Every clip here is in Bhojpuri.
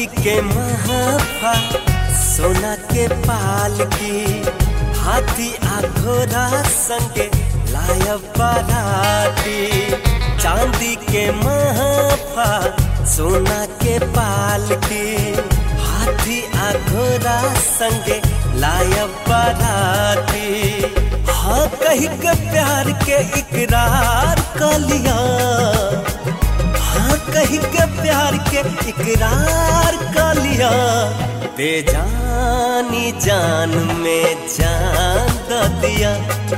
के महाफा सोना के पाल की हाथी आ घोड़ा संगे लाया बाराती। चांदी के महाफा सोना के पाल की हाथी आ घोड़ा संगे लाया बाराती। हाँ कही के प्यार के इकरार कर लिया, हाँ कही के प्यार के इकरार कर लिया। बेजानी जान में जान दे दिया,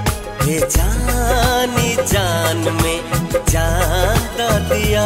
बेजानी जान में जान दे दिया।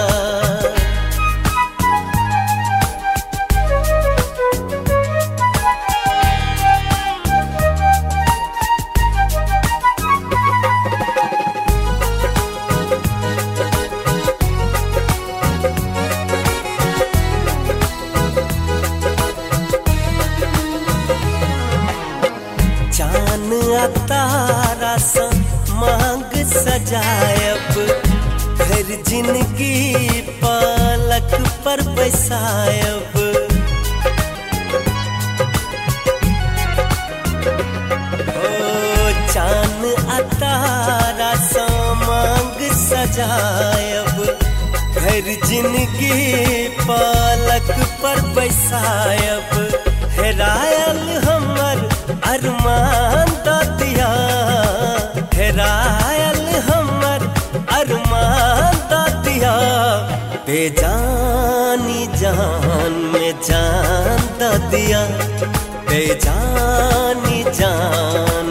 चान आ तारा सा मांग सजायब, फिर जिंदगी पलक पर बसायब। ओ चान आ तारा सा मांग सजायब, फिर जिंदगी पलक पर बसायब। हेरायल हमर अरमान दा दिया, हेरायल हमर अरमान दा दिया। बेजानी जान में जान दा दिया, बेजानी जान